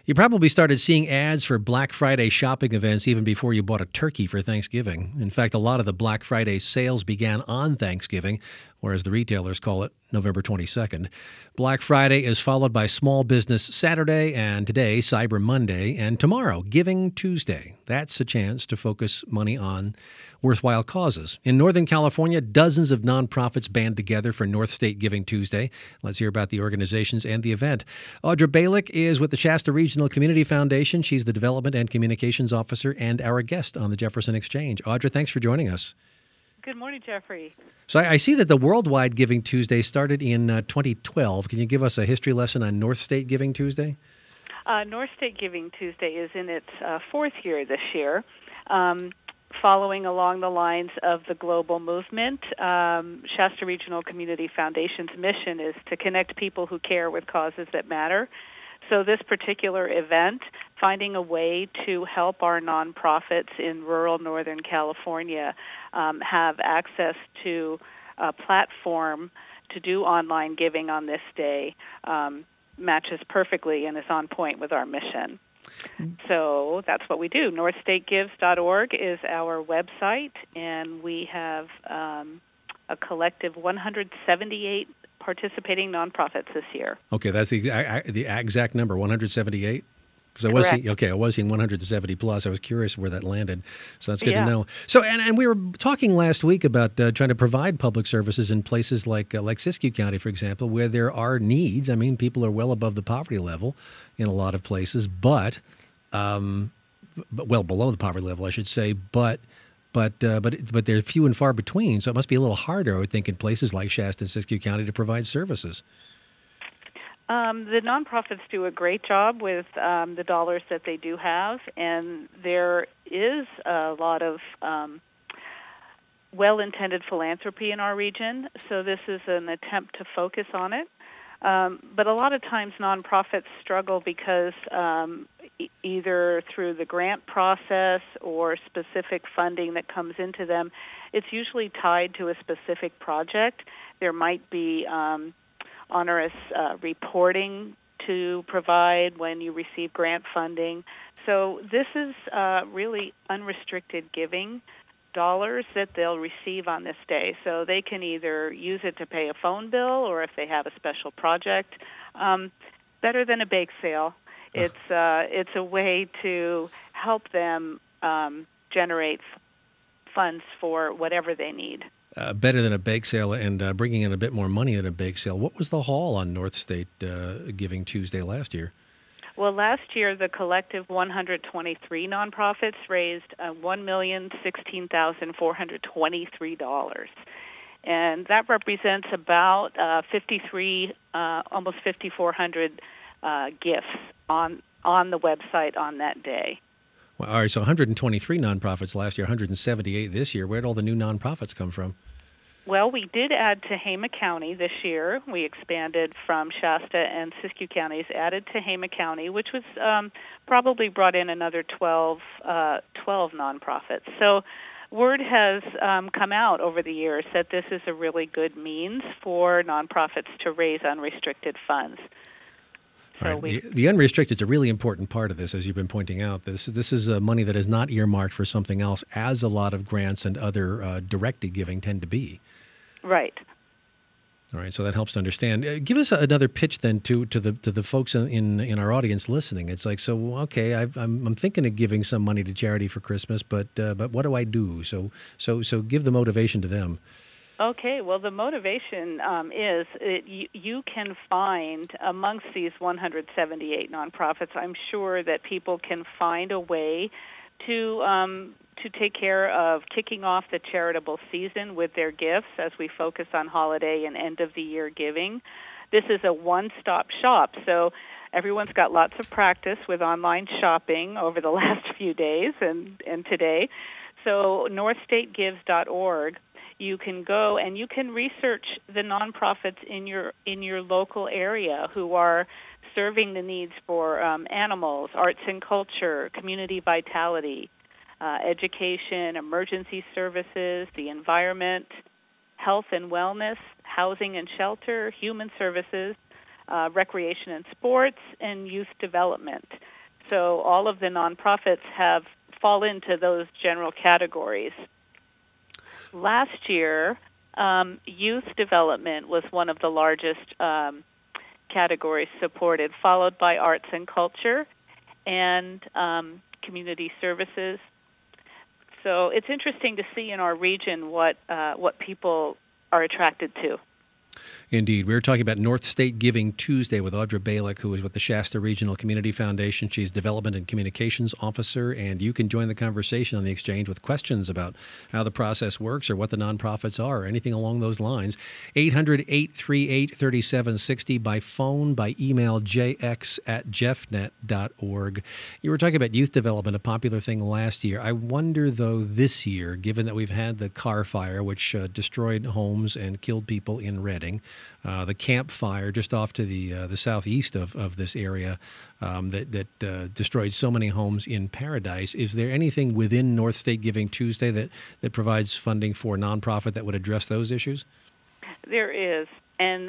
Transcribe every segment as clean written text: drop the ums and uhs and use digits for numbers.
You probably started seeing ads for Black Friday shopping events even before you bought a turkey for Thanksgiving. In fact, a lot of the Black Friday sales began on Thanksgiving, or as the retailers call it, November 22nd. Black Friday is followed by Small Business Saturday, and today, Cyber Monday, and tomorrow, Giving Tuesday. That's a chance to focus money on worthwhile causes. In Northern California, dozens of nonprofits band together for North State Giving Tuesday. Let's hear about the organizations and the event. Audra Balick is with the Shasta Regional Community Foundation. She's the Development and Communications Officer and our guest on the Jefferson Exchange. Audra, thanks for joining us. Good morning, Jeffrey. So I see that the Worldwide Giving Tuesday started in 2012. Can you give us a history lesson on North State Giving Tuesday? North State Giving Tuesday is in its fourth year this year. Following along the lines of the global movement, Shasta Regional Community Foundation's mission is to connect people who care with causes that matter. So this particular event, finding a way to help our nonprofits in rural Northern California have access to a platform to do online giving on this day, matches perfectly and is on point with our mission. So that's what we do. NorthStateGives.org is our website, and we have a collective 178 participating nonprofits this year. Okay, that's the exact number, 178? Because I was seeing 170 plus. I was curious where that landed, so that's good to know. So, and we were talking last week about trying to provide public services in places like Siskiyou County, for example, where there are needs. I mean, people are well above the poverty level in a lot of places, but well below the poverty level, I should say. But they're few and far between. So it must be a little harder, I would think, in places like Shasta and Siskiyou County to provide services. The nonprofits do a great job with the dollars that they do have, and there is a lot of well-intended philanthropy in our region, so this is an attempt to focus on it. But a lot of times nonprofits struggle because either through the grant process or specific funding that comes into them, it's usually tied to a specific project. There might be onerous reporting to provide when you receive grant funding. So this is really unrestricted giving dollars that they'll receive on this day. So they can either use it to pay a phone bill or if they have a special project. Better than a bake sale. It's a way to help them generate funds for whatever they need. Better than a bake sale and bringing in a bit more money than a bake sale. What was the haul on North State Giving Tuesday last year? Well, last year the collective 123 nonprofits raised $1,016,423, and that represents about almost 5,400 gifts on the website on that day. Well, all right, so 123 nonprofits last year, 178 this year. Where'd all the new nonprofits come from? Well, we did add Tehama County this year. We expanded from Shasta and Siskiyou counties, added Tehama County, which was probably brought in another 12 nonprofits. So word has come out over the years that this is a really good means for nonprofits to raise unrestricted funds. So the unrestricted is a really important part of this, as you've been pointing out. This is money that is not earmarked for something else, as a lot of grants and other directed giving tend to be. Right. All right, so that helps to understand. Give us another pitch then to the folks in our audience listening. It's like, so okay, I'm thinking of giving some money to charity for Christmas, but what do I do? So give the motivation to them. Okay, well, the motivation is you can find amongst these 178 nonprofits, I'm sure that people can find a way to take care of kicking off the charitable season with their gifts as we focus on holiday and end-of-the-year giving. This is a one-stop shop, so everyone's got lots of practice with online shopping over the last few days and today. So NorthStateGives.org. You can go and you can research the nonprofits in your local area who are serving the needs for animals, arts and culture, community vitality, education, emergency services, the environment, health and wellness, housing and shelter, human services, recreation and sports, and youth development. So all of the nonprofits fall into those general categories. Last year, youth development was one of the largest categories supported, followed by arts and culture and community services. So it's interesting to see in our region what people are attracted to. Indeed. We were talking about North State Giving Tuesday with Audra Balick, who is with the Shasta Regional Community Foundation. She's Development and Communications Officer, and you can join the conversation on the exchange with questions about how the process works or what the nonprofits are or anything along those lines. 800-838-3760 by phone, by email, jx@jeffnet.org. You were talking about youth development, a popular thing last year. I wonder, though, this year, given that we've had the Carr Fire, which destroyed homes and killed people in Redding, the Camp Fire just off to the southeast of this area that destroyed so many homes in Paradise. Is there anything within North State Giving Tuesday that provides funding for nonprofit that would address those issues? There is. And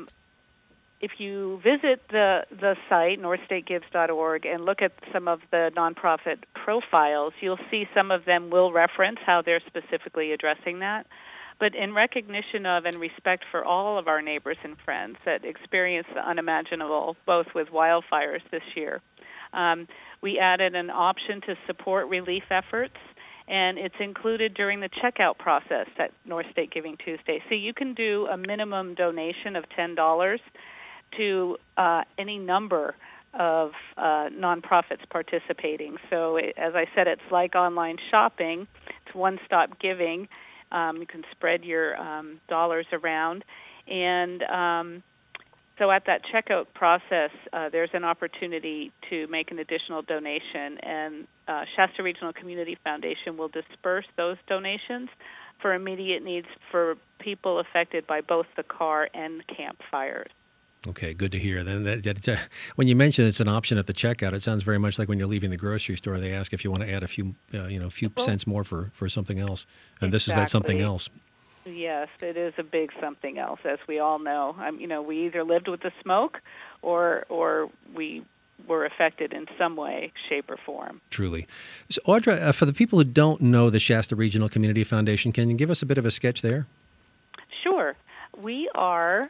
if you visit the site, northstategives.org, and look at some of the nonprofit profiles, you'll see some of them will reference how they're specifically addressing that. But in recognition of and respect for all of our neighbors and friends that experienced the unimaginable, both with wildfires this year, we added an option to support relief efforts, and it's included during the checkout process at North State Giving Tuesday. So you can do a minimum donation of $10 to any number of nonprofits participating. So as I said, it's like online shopping. It's one-stop giving. You can spread your dollars around. And so at that checkout process, there's an opportunity to make an additional donation, and Shasta Regional Community Foundation will disperse those donations for immediate needs for people affected by both the Carr and Camp Fires. Okay, good to hear. Then when you mention it's an option at the checkout, it sounds very much like when you're leaving the grocery store, they ask if you want to add a few cents more for something else, and this is that something else. Yes, it is a big something else, as we all know. We either lived with the smoke, or we were affected in some way, shape, or form. Truly. So, Audra, for the people who don't know the Shasta Regional Community Foundation, can you give us a bit of a sketch there? Sure. We are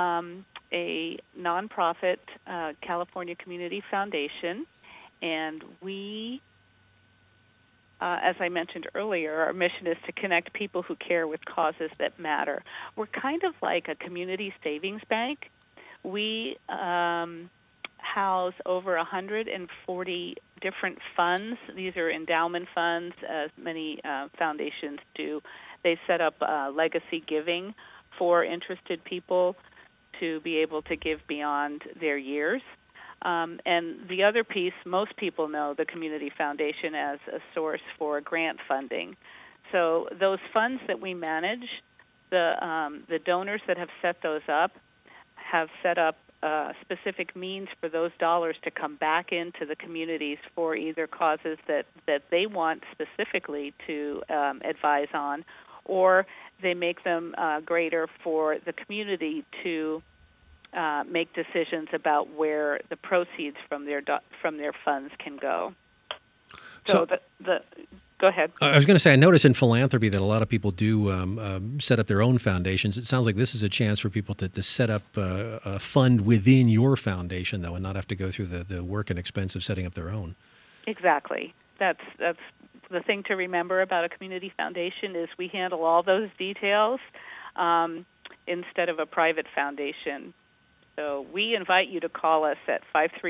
a nonprofit California Community Foundation, and we, as I mentioned earlier, our mission is to connect people who care with causes that matter. We're kind of like a community savings bank. We house over 140 different funds. These are endowment funds, as many foundations do. They set up legacy giving for interested people to be able to give beyond their years. And the other piece, most people know the Community Foundation as a source for grant funding. So those funds that we manage, the donors that have set those up have set up specific means for those dollars to come back into the communities for either causes that they want specifically to advise on, or they make them greater for the community to make decisions about where the proceeds from their funds can go. So go ahead. I was going to say, I notice in philanthropy that a lot of people do set up their own foundations. It sounds like this is a chance for people to set up a fund within your foundation, though, and not have to go through the work and expense of setting up their own. Exactly. That's the thing to remember about a community foundation is we handle all those details instead of a private foundation. So we invite you to call us at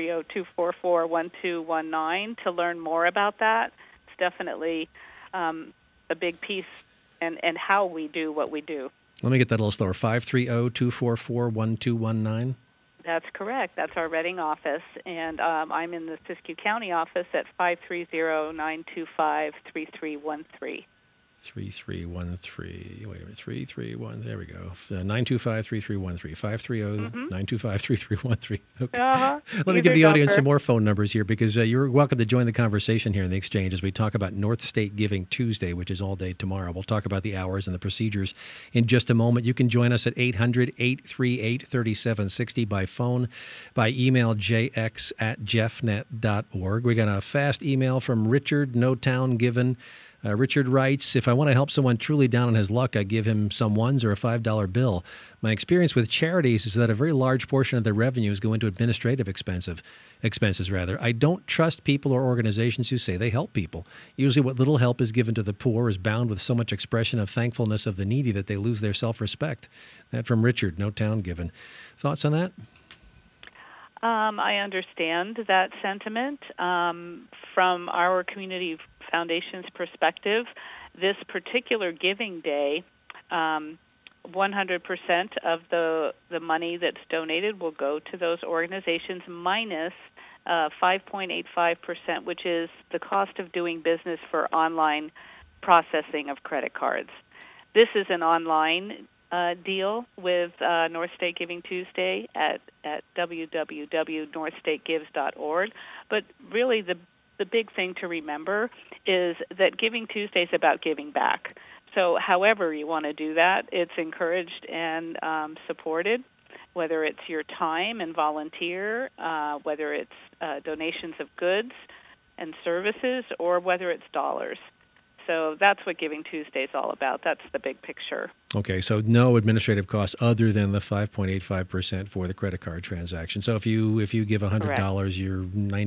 530-244-1219 to learn more about that. It's definitely a big piece and how we do what we do. Let me get that a little slower. 530-244-1219. That's correct. That's our Redding office, and I'm in the Siskiyou County office at 530-925-3313. 3313. Wait a minute. 331. There we go. 925-3313. 530-925-3313. Okay. Let me give the audience some more phone numbers here because you're welcome to join the conversation here in the exchange as we talk about North State Giving Tuesday, which is all day tomorrow. We'll talk about the hours and the procedures in just a moment. You can join us at 800-838-3760 by phone, by email jx@jeffnet.org. We got a fast email from Richard, No Town Given. Richard writes, if I want to help someone truly down on his luck, I give him some ones or a $5 bill. My experience with charities is that a very large portion of their revenues go into administrative expenses. I don't trust people or organizations who say they help people. Usually what little help is given to the poor is bound with so much expression of thankfulness of the needy that they lose their self-respect. That from Richard, No Town Given. Thoughts on that? I understand that sentiment. From our community foundation's perspective, this particular giving day, 100% of the money that's donated will go to those organizations minus 5.85%, which is the cost of doing business for online processing of credit cards. This is an online deal with North State Giving Tuesday at www.northstategives.org. But really the big thing to remember is that Giving Tuesday is about giving back. So however you want to do that, it's encouraged and supported, whether it's your time and volunteer, whether it's donations of goods and services, or whether it's dollars. So that's what Giving Tuesday is all about. That's the big picture. Okay, so no administrative costs other than the 5.85% for the credit card transaction. So if you give $100, you're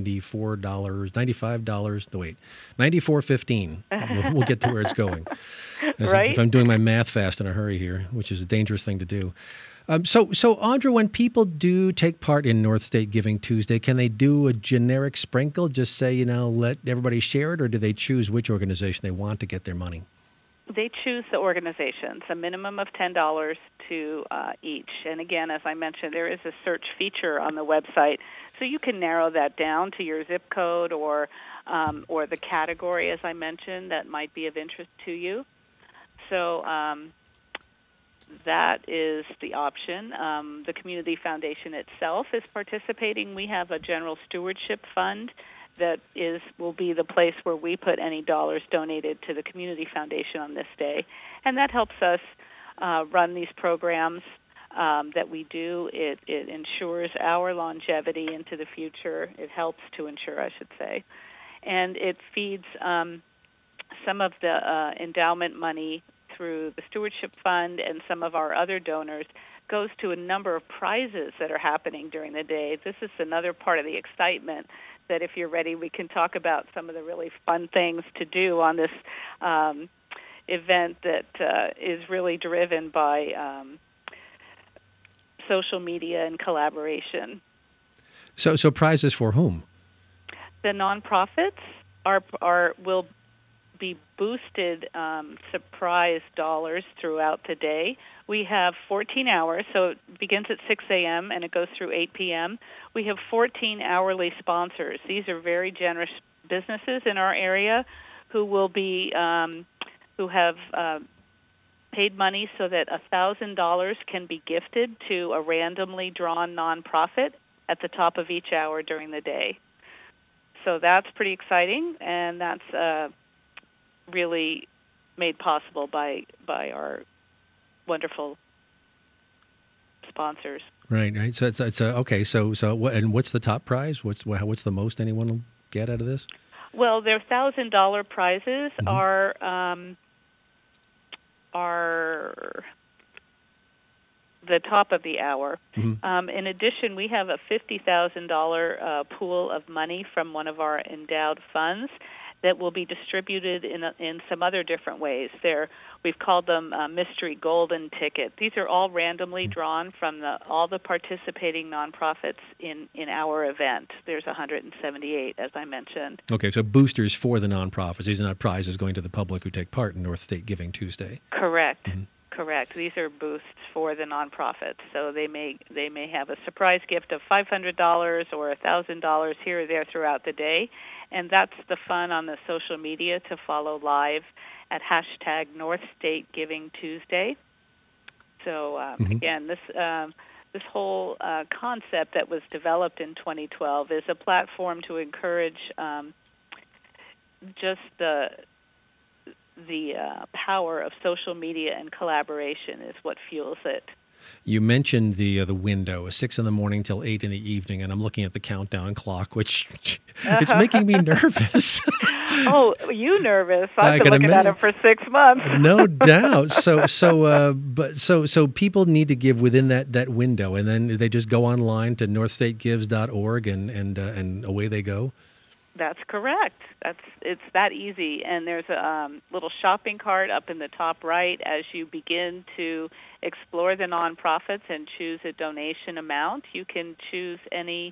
$95. No, wait, $94.15. We'll get to where it's going. Right? If I'm doing my math fast in a hurry here, which is a dangerous thing to do. So Audra, when people do take part in North State Giving Tuesday, can they do a generic sprinkle, just say, let everybody share it, or do they choose which organization they want to get their money? They choose the organizations, a minimum of $10 to each. And again, as I mentioned, there is a search feature on the website, so you can narrow that down to your zip code or the category, as I mentioned, that might be of interest to you. So that is the option. The Community Foundation itself is participating. We have a general stewardship fund that will be the place where we put any dollars donated to the Community Foundation on this day. And that helps us run these programs that we do. It ensures our longevity into the future. It helps to ensure, I should say. And it feeds some of the endowment money through the Stewardship Fund, and some of our other donors goes to a number of prizes that are happening during the day. This is another part of the excitement that, if you're ready, we can talk about some of the really fun things to do on this event that is really driven by social media and collaboration. So prizes for whom? The nonprofits will be boosted surprise dollars throughout the day. We have 14 hours, so it begins at 6 a.m. and it goes through 8 p.m. We have 14 hourly sponsors. These are very generous businesses in our area who will be who have paid money so that $1,000 can be gifted to a randomly drawn nonprofit at the top of each hour during the day. So that's pretty exciting, and that's really made possible by our wonderful sponsors. Right. So it's okay. So what? And what's the top prize? What's the most anyone will get out of this? Well, their $1,000 prizes are the top of the hour. In addition, we have a $50,000 pool of money from one of our endowed funds that will be distributed in some other different ways. We've called them mystery golden tickets. These are all randomly drawn from all the participating nonprofits in our event. There's 178, as I mentioned. Okay, so boosters for the nonprofits. These are not prizes going to the public who take part in North State Giving Tuesday. Correct. correct. These are boosts for the nonprofits. So they may have a surprise gift of $500 or $1,000 here or there throughout the day, and that's the fun on the social media to follow live at hashtag North State Giving Tuesday. So again, this whole concept that was developed in 2012 is a platform to encourage just the power of social media and collaboration is what fuels it. You mentioned the window, 6 in the morning till 8 in the evening, and I'm looking at the countdown clock, which it's making me nervous. Oh, you nervous? I've been looking at it for 6 months. No doubt. So people need to give within that window, and then they just go online to northstategives.org and away they go. That's correct. It's that easy. And there's a little shopping cart up in the top right as you begin to explore the nonprofits and choose a donation amount. You can choose any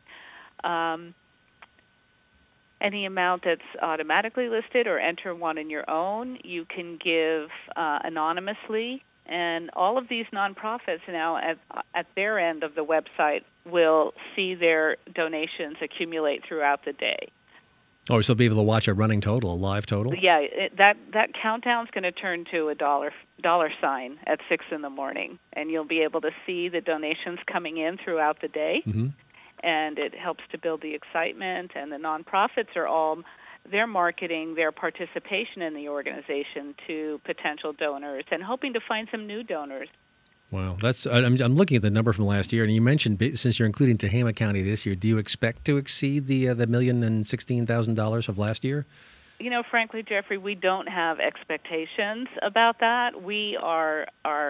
amount that's automatically listed or enter one in your own. You can give anonymously. And all of these nonprofits now at their end of the website will see their donations accumulate throughout the day. Oh, so be able to watch a running total, a live total? Yeah, that countdown's going to turn to a dollar sign at 6 in the morning, and you'll be able to see the donations coming in throughout the day, and it helps to build the excitement, and the nonprofits they're marketing their participation in the organization to potential donors and hoping to find some new donors. Wow, I'm looking at the number from last year, and you mentioned since you're including Tehama County this year, do you expect to exceed the $1,016,000 of last year? You know, frankly, Jeffrey, we don't have expectations about that. We are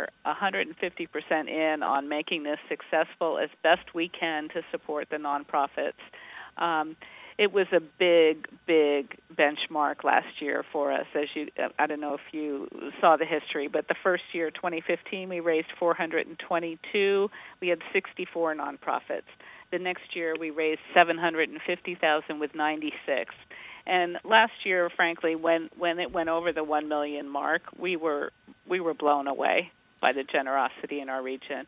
150% in on making this successful as best we can to support the nonprofits. It was a big benchmark last year for us. I don't know if you saw the history, but the first year, 2015, we raised $422. We had 64 nonprofits. The next year, we raised $750,000 with 96. And last year, frankly, when it went over the 1 million mark, we were blown away by the generosity in our region.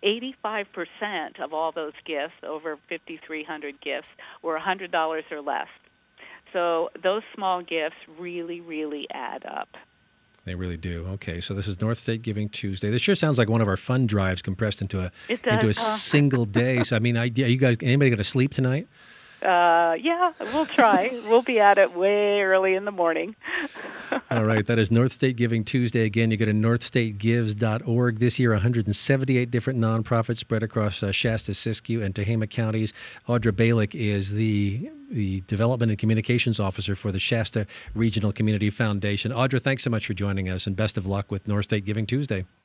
85% of all those gifts, over 5,300 gifts, were $100 or less. So those small gifts really, really add up. They really do. Okay, so this is North State Giving Tuesday. This sure sounds like one of our fun drives compressed into a single day. So, I mean, anybody going to sleep tonight? Yeah, we'll try. We'll be at it way early in the morning. All right, that is North State Giving Tuesday. Again, you go to northstategives.org. This year, 178 different nonprofits spread across Shasta, Siskiyou, and Tehama counties. Audra Balick is the Development and Communications Officer for the Shasta Regional Community Foundation. Audra, thanks so much for joining us, and best of luck with North State Giving Tuesday.